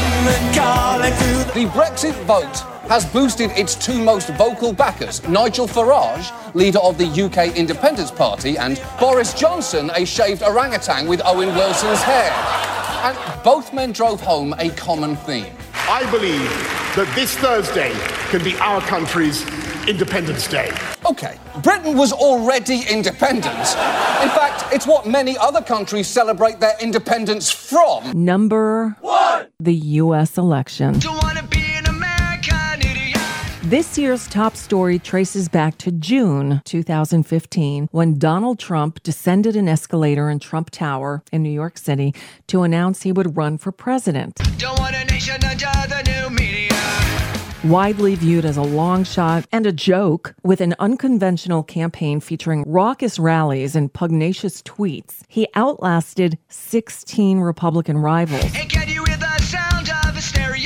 The Brexit vote has boosted its two most vocal backers, Nigel Farage, leader of the U K Independence Party, and Boris Johnson, a shaved orangutan with Owen Wilson's hair. And both men drove home a common theme. I believe that this Thursday can be our country's Independence Day. Okay, Britain was already independent. In fact, it's what many other countries celebrate their independence from. Number one. The U S election. This year's top story traces back to June two thousand fifteen, when Donald Trump descended an escalator in Trump Tower in New York City to announce he would run for president. Don't want a nation under the new media. Widely viewed as a long shot and a joke, with an unconventional campaign featuring raucous rallies and pugnacious tweets, he outlasted sixteen Republican rivals. And can you hear the sound of hysteria?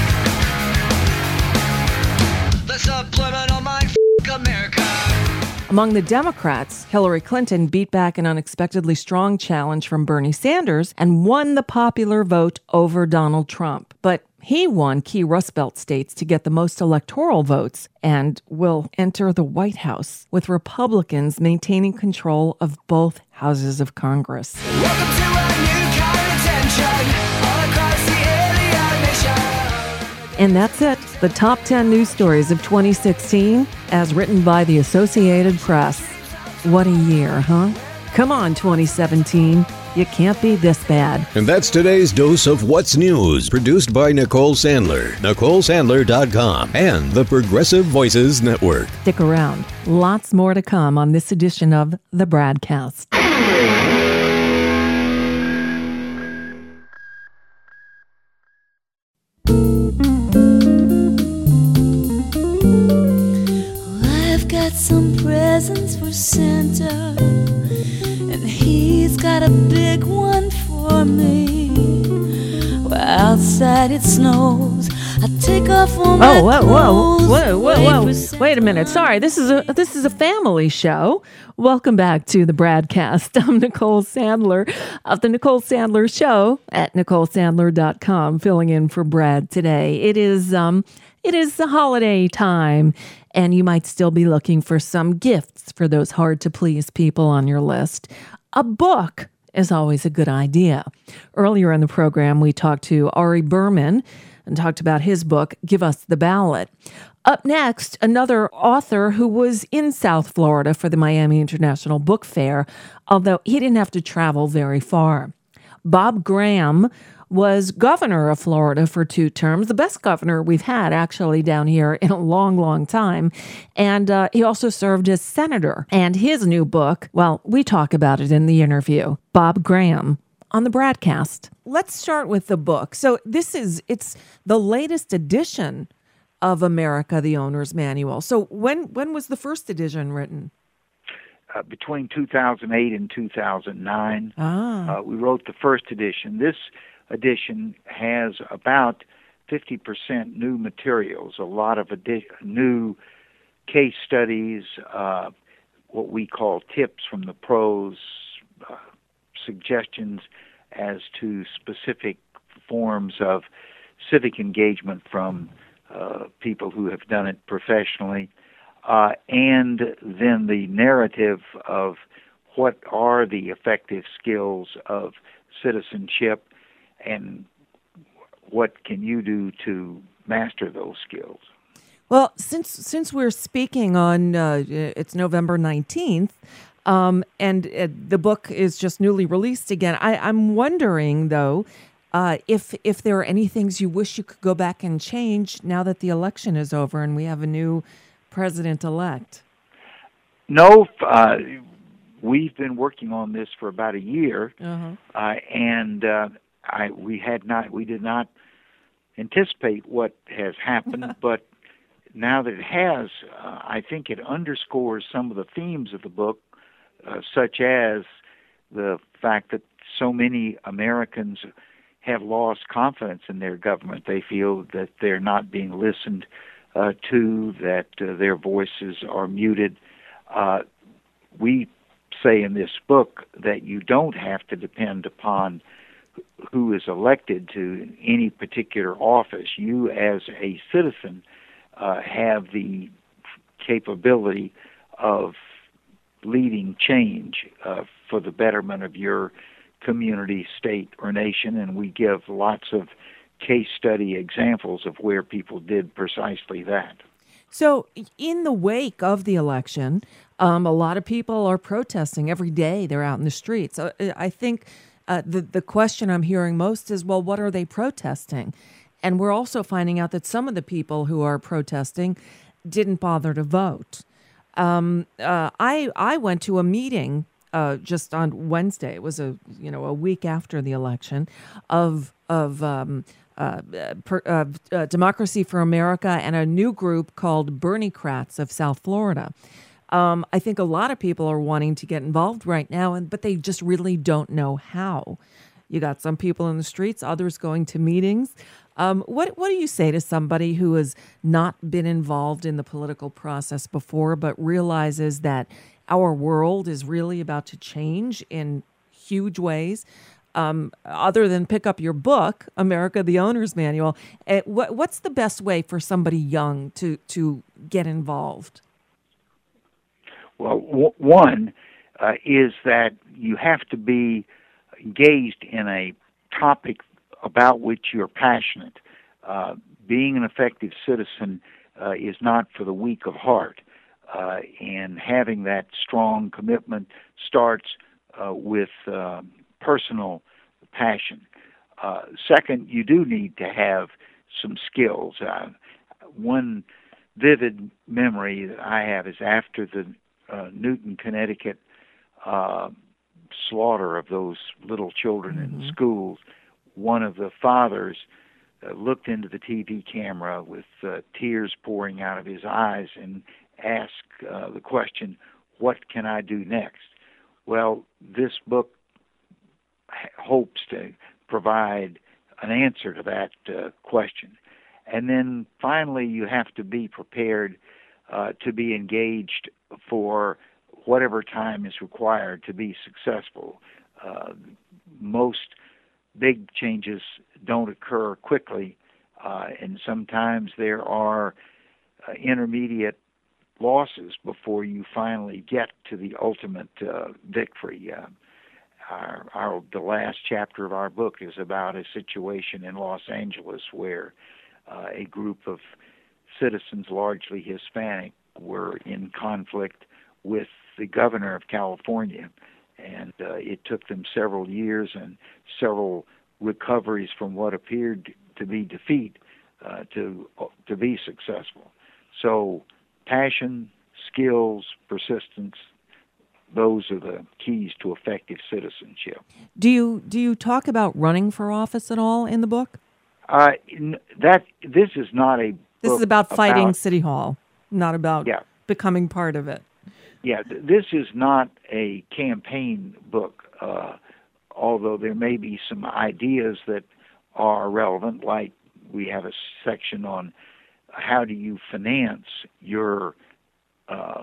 The subliminal mind f*** America. Among the Democrats, Hillary Clinton beat back an unexpectedly strong challenge from Bernie Sanders and won the popular vote over Donald Trump. But he won key Rust Belt states to get the most electoral votes and will enter the White House, with Republicans maintaining control of both houses of Congress. Welcome to a new kind of tension all across the alien nation. And that's it. The top ten news stories of twenty sixteen, as written by the Associated Press. What a year, huh? Come on, twenty seventeen. You can't be this bad. And that's today's dose of What's News, produced by Nicole Sandler, Nicole Sandler dot com, and the Progressive Voices Network. Stick around. Lots more to come on this edition of The Bradcast. I've got some presents for Santa, and he's got a big one for me. Well, outside it snows. I take off all my Oh, whoa, whoa, clothes, whoa, whoa, wait whoa! for Santa. Wait a minute. Sorry, this is a this is a family show. Welcome back to the Bradcast. I'm Nicole Sandler of the Nicole Sandler Show at Nicole Sandler dot com, filling in for Brad today. It is um, it is the holiday time, and you might still be looking for some gifts for those hard to please people on your list. A book is always a good idea. Earlier in the program, we talked to Ari Berman and talked about his book, Give Us the Ballot. Up next, another author who was in South Florida for the Miami International Book Fair, although he didn't have to travel very far. Bob Graham was governor of Florida for two terms, the best governor we've had actually down here in a long, long time. And uh, he also served as senator. And his new book, well, we talk about it in the interview. Bob Graham on the Bradcast. Let's start with the book. So this is, it's the latest edition of America, the Owner's Manual. So when, when was the first edition written? Uh, between two thousand eight and two thousand nine, Ah. uh, we wrote the first edition. This edition has about fifty percent new materials, a lot of adi- new case studies, uh, what we call tips from the pros, uh, suggestions as to specific forms of civic engagement from uh, people who have done it professionally, uh, and then the narrative of what are the effective skills of citizenship and what can you do to master those skills. Well, since since we're speaking on, uh, it's November nineteenth, um, and uh, the book is just newly released again, I, I'm wondering, though, uh, if if there are any things you wish you could go back and change now that the election is over and we have a new president-elect. No, uh, we've been working on this for about a year, Uh-huh. uh, and uh, I, we had not, we did not anticipate what has happened, but now that it has, uh, I think it underscores some of the themes of the book, uh, such as the fact that so many Americans have lost confidence in their government. They feel that they're not being listened uh, to, that uh, their voices are muted. Uh, we say in this book that you don't have to depend upon who is elected to any particular office. You, as a citizen, uh, have the capability of leading change uh, for the betterment of your community, state, or nation, and we give lots of case study examples of where people did precisely that. So in the wake of the election, um, a lot of people are protesting every day. They're out in the streets. Uh, I think uh, the, the question I'm hearing most is, well, what are they protesting? And we're also finding out that some of the people who are protesting didn't bother to vote. Um, uh, I I went to a meeting uh, just on Wednesday. It was a you know a week after the election of of um, uh, per, uh, uh, Democracy for America and a new group called Berniecrats of South Florida. Um, I think a lot of people are wanting to get involved right now, and but they just really don't know how. You got some people in the streets, others going to meetings. Um, what what do you say to somebody who has not been involved in the political process before, but realizes that our world is really about to change in huge ways? Um, other than pick up your book, America, the Owner's Manual, uh, what, what's the best way for somebody young to, to get involved? Well, w- one uh, is that you have to be engaged in a topic about which you're passionate. Uh, being an effective citizen uh, is not for the weak of heart, uh, and having that strong commitment starts uh, with uh, personal passion. Uh, second, you do need to have some skills. Uh, one vivid memory that I have is after the uh, Newton, Connecticut uh, slaughter of those little children mm-hmm. in schools, one of the fathers uh, looked into the T V camera with uh, tears pouring out of his eyes and asked uh, the question, what can I do next? Well, this book h- hopes to provide an answer to that uh, question. And then finally, you have to be prepared uh, to be engaged for whatever time is required to be successful. Uh, most big changes don't occur quickly, uh, and sometimes there are uh, intermediate losses before you finally get to the ultimate uh, victory. Uh, our, our, the last chapter of our book is about a situation in Los Angeles where uh, a group of citizens, largely Hispanic, were in conflict with the governor of California, and uh, it took them several years and several recoveries from what appeared to be defeat uh, to to be successful. So passion, skills, persistence, those are the keys to effective citizenship. Do you do you talk about running for office at all in the book? Uh, that this is not a This book is about fighting about, City Hall, not about yeah. becoming part of it. Yeah, th- this is not a campaign book, uh, although there may be some ideas that are relevant, like we have a section on how do you finance your uh,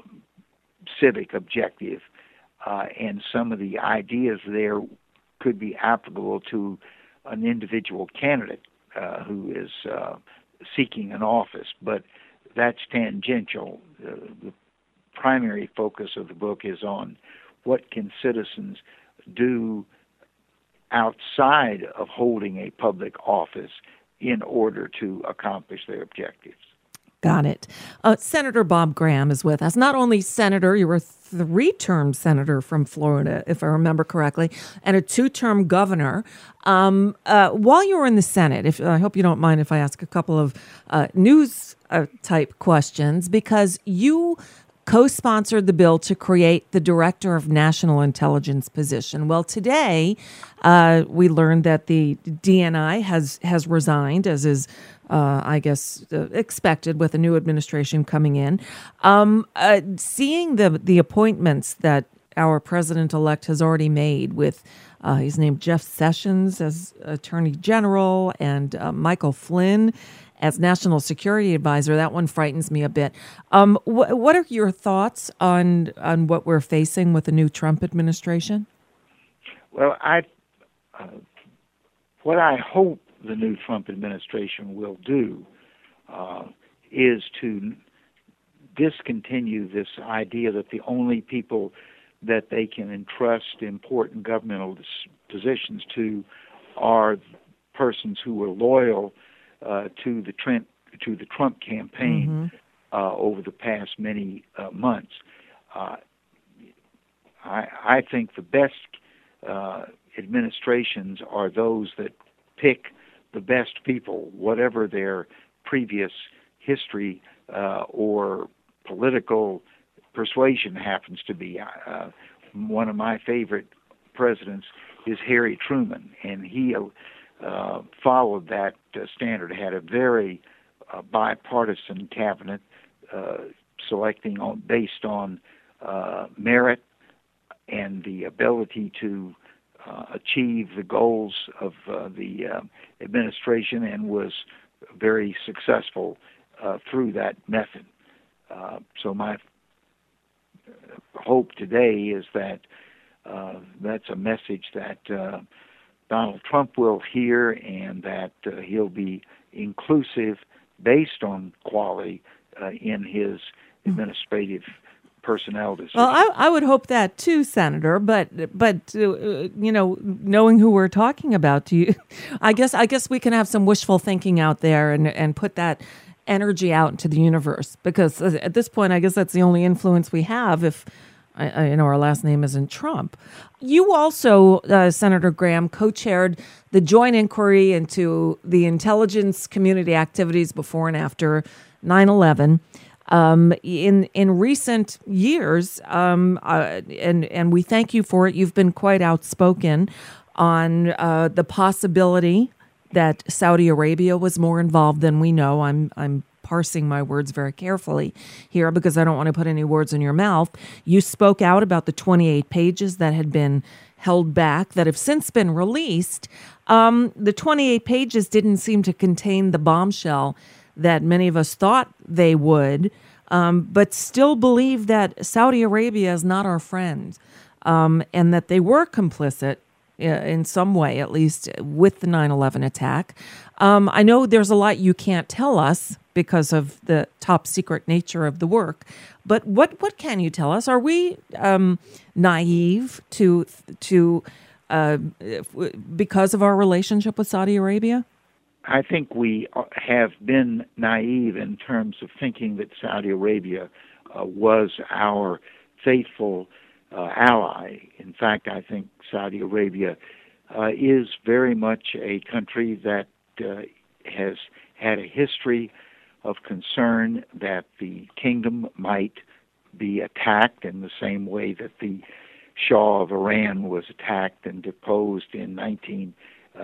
civic objective, uh, and some of the ideas there could be applicable to an individual candidate uh, who is uh, seeking an office, but that's tangential. Uh, the primary focus of the book is on what can citizens do outside of holding a public office in order to accomplish their objectives. Got it. Uh, Senator Bob Graham is with us. Not only senator, you were a three-term senator from Florida, if I remember correctly, and a two-term governor. Um, uh, while you were in the Senate, if I hope you don't mind if I ask a couple of uh, news-type uh, questions, because you co-sponsored the bill to create the Director of National Intelligence position. Well, today uh, we learned that the D N I has has resigned, as is, uh, I guess, uh, expected with a new administration coming in. Um, uh, seeing the the appointments that our president-elect has already made with, uh, he's named Jeff Sessions as Attorney General and uh, Michael Flynn as National Security Advisor, that one frightens me a bit. Um, wh- what are your thoughts on on what we're facing with the new Trump administration? Well, I uh, what I hope the new Trump administration will do uh, is to discontinue this idea that the only people that they can entrust important governmental positions to are persons who are loyal Uh, to the Trent, to the Trump campaign mm-hmm. uh, over the past many uh, months. Uh, I, I think the best uh, administrations are those that pick the best people, whatever their previous history uh, or political persuasion happens to be. Uh, one of my favorite presidents is Harry Truman, and he Uh, followed that uh, standard, had a very uh, bipartisan cabinet uh, selecting on, based on uh, merit and the ability to uh, achieve the goals of uh, the uh, administration, and was very successful uh, through that method. Uh, so my hope today is that uh, that's a message that uh, Donald Trump will hear, and that uh, he'll be inclusive based on quality uh, in his administrative personnel decisions. Well, I, I would hope that too, Senator. But but uh, you know, knowing who we're talking about, do you, I guess I guess we can have some wishful thinking out there and and put that energy out into the universe, because at this point, I guess that's the only influence we have. If I, I, you know, our last name isn't Trump. You also, uh, Senator Graham, co-chaired the joint inquiry into the intelligence community activities before and after nine eleven. Um, in in recent years, um, uh, and and we thank you for it. You've been quite outspoken on uh, the possibility that Saudi Arabia was more involved than we know. I'm I'm parsing my words very carefully here because I don't want to put any words in your mouth. You spoke out about the twenty-eight pages that had been held back that have since been released. Um, the twenty-eight pages didn't seem to contain the bombshell that many of us thought they would, um, but still believe that Saudi Arabia is not our friend, um, and that they were complicit in some way, at least with the nine eleven attack. Um, I know there's a lot you can't tell us because of the top secret nature of the work, but what, what can you tell us? Are we um, naive to to uh, because of our relationship with Saudi Arabia? I think we have been naive in terms of thinking that Saudi Arabia uh, was our faithful uh, ally. In fact, I think Saudi Arabia uh, is very much a country that uh, has had a history of concern that the kingdom might be attacked in the same way that the Shah of Iran was attacked and deposed in nineteen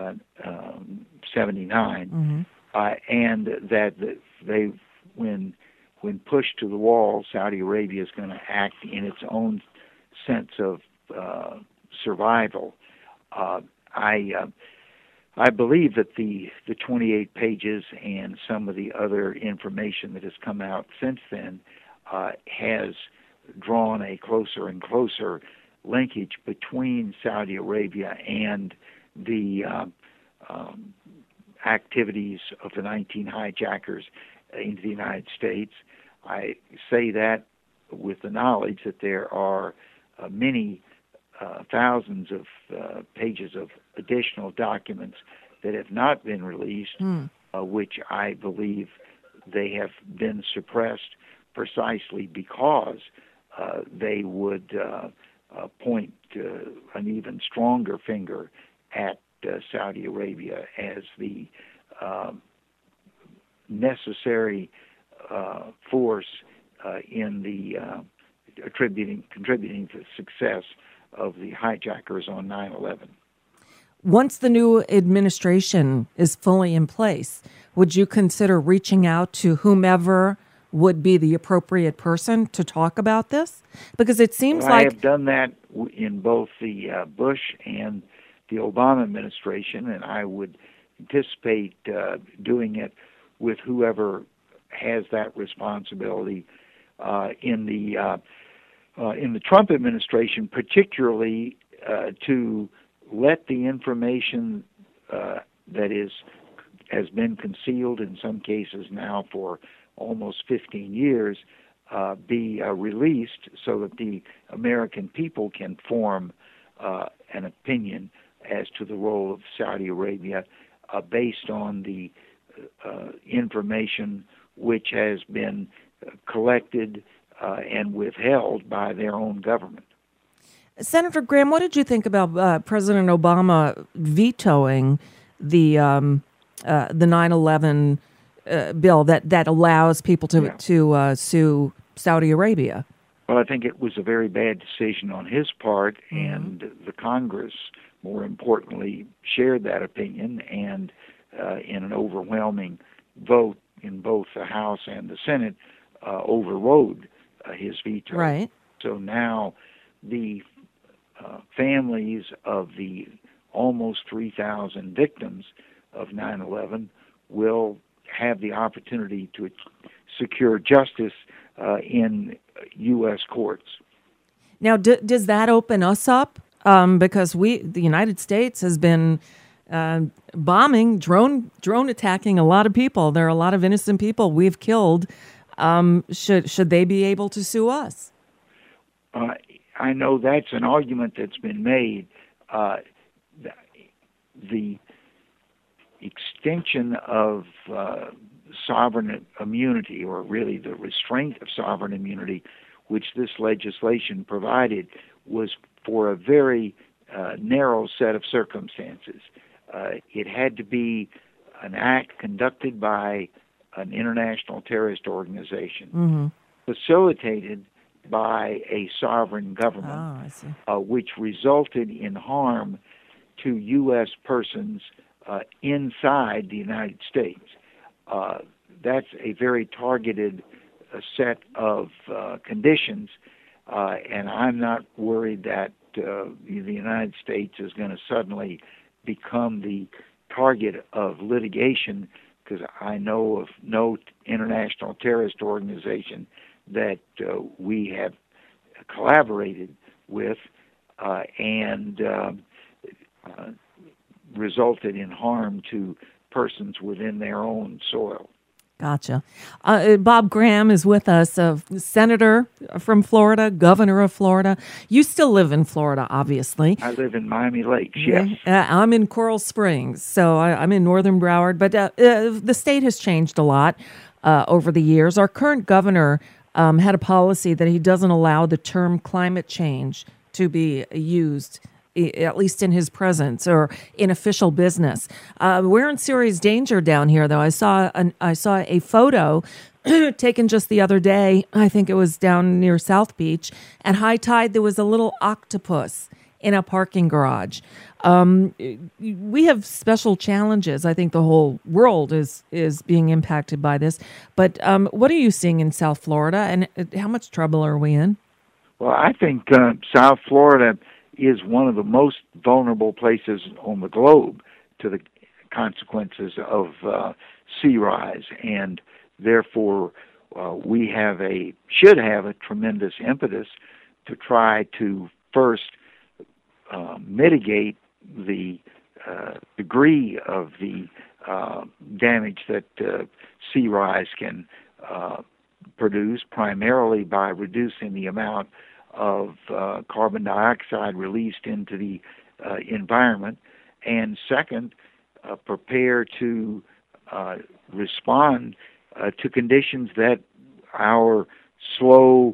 seventy-nine, mm-hmm. uh, and that they, when when pushed to the wall, Saudi Arabia is going to act in its own sense of uh, survival. Uh, I uh, I believe that the the twenty-eight pages and some of the other information that has come out since then uh, has drawn a closer and closer linkage between Saudi Arabia and the uh, um, activities of the nineteen hijackers into the United States. I say that with the knowledge that there are uh, many uh, thousands of uh, pages of additional documents that have not been released, mm. uh, which I believe they have been suppressed precisely because uh, they would uh, uh, point uh, an even stronger finger at uh, Saudi Arabia as the uh, necessary uh, force uh, in the uh, attributing contributing to the success of the hijackers on nine eleven. Once the new administration is fully in place, would you consider reaching out to whomever would be the appropriate person to talk about this? Because it seems well, like I have done that in both the uh, Bush and the Obama administration, and I would anticipate uh, doing it with whoever has that responsibility uh, in the uh, uh, in the Trump administration, particularly uh, to let the information uh, that is has been concealed in some cases now for almost fifteen years uh, be uh, released so that the American people can form uh, an opinion as to the role of Saudi Arabia uh, based on the uh, information which has been uh, collected uh, and withheld by their own government. Senator Graham, what did you think about uh, President Obama vetoing the um, uh, the nine eleven uh, bill that, that allows people to Yeah. to uh, sue Saudi Arabia? Well, I think it was a very bad decision on his part, Mm-hmm. and the Congress, more importantly, shared that opinion, and uh, in an overwhelming vote in both the House and the Senate, uh, overrode uh, his veto. Right. So now the uh, families of the almost three thousand victims of nine eleven will have the opportunity to secure justice uh, in U S courts. Now, d- does that open us up? Um, because we, the United States, has been uh, bombing, drone drone attacking a lot of people. There are a lot of innocent people we've killed. Um, should should they be able to sue us? Uh, I know that's an argument that's been made. Uh, the, the extension of uh, sovereign immunity, or really the restraint of sovereign immunity, which this legislation provided, was for a very uh, narrow set of circumstances. Uh, it had to be an act conducted by an international terrorist organization, Mm-hmm. facilitated by a sovereign government, Oh, I see. uh, which resulted in harm to U S persons uh, inside the United States. Uh, that's a very targeted uh, set of uh, conditions, uh, and I'm not worried that uh, the United States is going to suddenly become the target of litigation, because I know of no international terrorist organization that uh, we have collaborated with uh, and uh, uh, resulted in harm to persons within their own soil. Gotcha. Uh, Bob Graham is with us, a senator from Florida, governor of Florida. You still live in Florida, obviously. I live in Miami Lakes, yes. Uh, I'm in Coral Springs, so I, I'm in northern Broward. But uh, uh, the state has changed a lot uh, over the years. Our current governor um, had a policy that he doesn't allow the term climate change to be used, at least in his presence or in official business. Uh, we're in serious danger down here, though. I saw an, I saw a photo taken just the other day. I think it was down near South Beach. At high tide, there was a little octopus in a parking garage. Um, we have special challenges. I think the whole world is is being impacted by this. But um, what are you seeing in South Florida, and how much trouble are we in? Well, I think uh, South Florida is one of the most vulnerable places on the globe to the consequences of uh, sea rise, and therefore uh, we have a should have a tremendous impetus to try to first uh, mitigate the uh, degree of the uh, damage that uh, sea rise can uh, produce, primarily by reducing the amount of uh, carbon dioxide released into the uh, environment, and second, uh, prepare to uh, respond uh, to conditions that our slow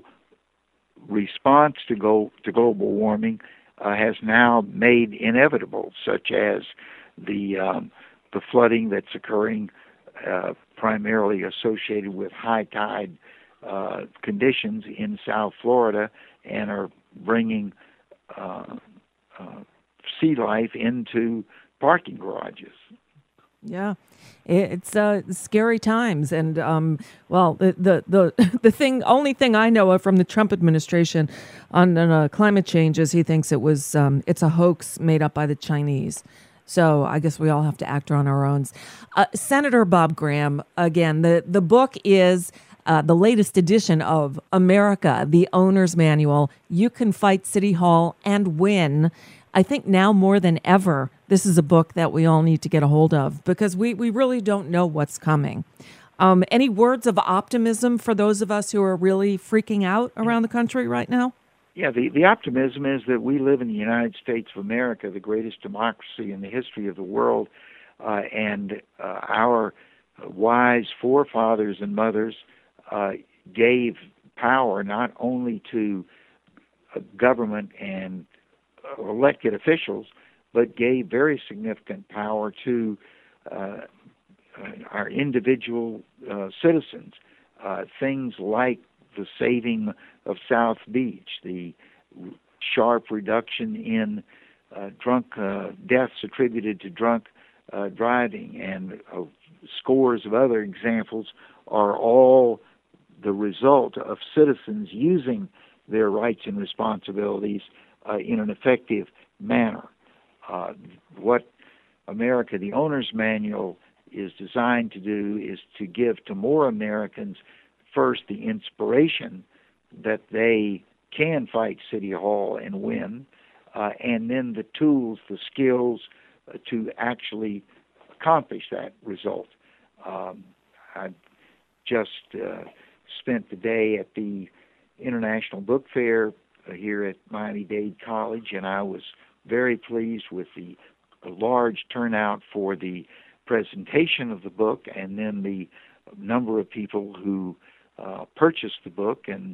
response to go to global warming uh, has now made inevitable, such as the um, the flooding that's occurring, uh, primarily associated with high tide uh, conditions in South Florida, and are bringing uh, uh, sea life into parking garages. Yeah, it's uh, scary times, and um, well, the, the the the thing, only thing I know of from the Trump administration on uh, climate change is he thinks it was um, it's a hoax made up by the Chinese. So I guess we all have to act on our own. Uh, Senator Bob Graham, again, the the book is uh, the latest edition of America, the Owner's Manual. You can fight City Hall and win. I think now more than ever, this is a book that we all need to get a hold of because we, we really don't know what's coming. Um, any words of optimism for those of us who are really freaking out around the country right now? Yeah, the, the optimism is that we live in the United States of America, the greatest democracy in the history of the world, uh, and uh, our wise forefathers and mothers uh, gave power not only to uh, government and elected officials, but gave very significant power to uh, our individual uh, citizens. Uh, things like the saving of South Beach, the sharp reduction in uh, drunk uh, deaths attributed to drunk uh, driving, and uh, scores of other examples are all the result of citizens using their rights and responsibilities Uh, in an effective manner. Uh, what America, the Owner's Manual, is designed to do is to give to more Americans first the inspiration that they can fight City Hall and win, uh, and then the tools, the skills uh, to actually accomplish that result. Um, I just uh, spent the day at the International Book Fair here at Miami-Dade College, and I was very pleased with the large turnout for the presentation of the book, and then the number of people who uh, purchased the book and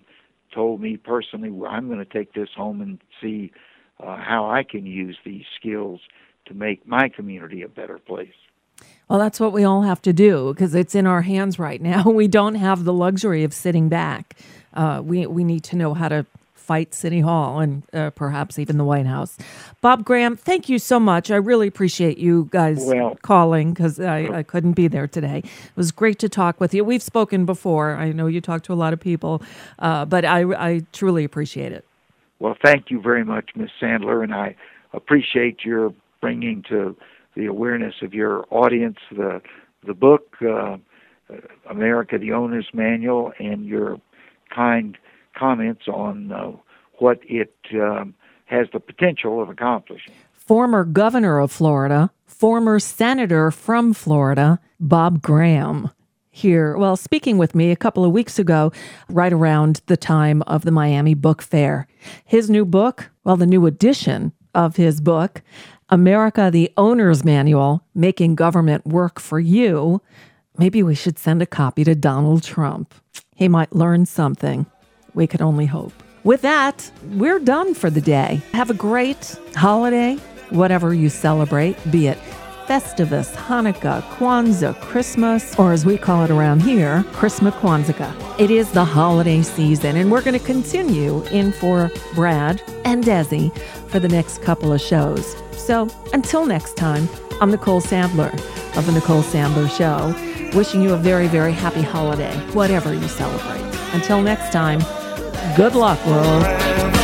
told me personally, well, I'm going to take this home and see uh, how I can use these skills to make my community a better place. Well, that's what we all have to do because it's in our hands right now. We don't have the luxury of sitting back. Uh, we we need to know how to fight City Hall and uh, perhaps even the White House. Bob Graham, thank you so much. I really appreciate you guys well, calling because I, I couldn't be there today. It was great to talk with you. We've spoken before. I know you talk to a lot of people, uh, but I, I truly appreciate it. Well, thank you very much, Miz Sandler, and I appreciate your bringing to the awareness of your audience the the book, uh, America, the Owner's Manual, and your kind comments on uh, what it um, has the potential of accomplishing. Former governor of Florida, former senator from Florida, Bob Graham, here, well, speaking with me a couple of weeks ago, right around the time of the Miami Book Fair. His new book, well, the new edition of his book, America, the Owner's Manual, Making Government Work for You. Maybe we should send a copy to Donald Trump. He might learn something. We can only hope. With that, we're done for the day. Have a great holiday, whatever you celebrate, be it Festivus, Hanukkah, Kwanzaa, Christmas, or as we call it around here, Christmas Kwanzaa. It is the holiday season, and we're going to continue in for Brad and Desi for the next couple of shows. So until next time, I'm Nicole Sandler of The Nicole Sandler Show, wishing you a very, very happy holiday, whatever you celebrate. Until next time, good luck, world.